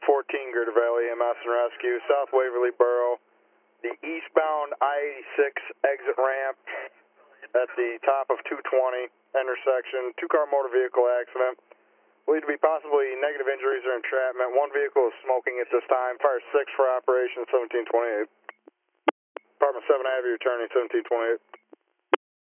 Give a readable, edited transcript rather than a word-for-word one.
14 Greater Valley EMS and Rescue, South Waverly Borough, the eastbound I-86 exit ramp at the top of 220 intersection, two-car motor vehicle accident. Believed to be possibly negative injuries or entrapment. One vehicle is smoking at this time. Fire 6 for operation 1728. Department 7 Ave, returning 1728.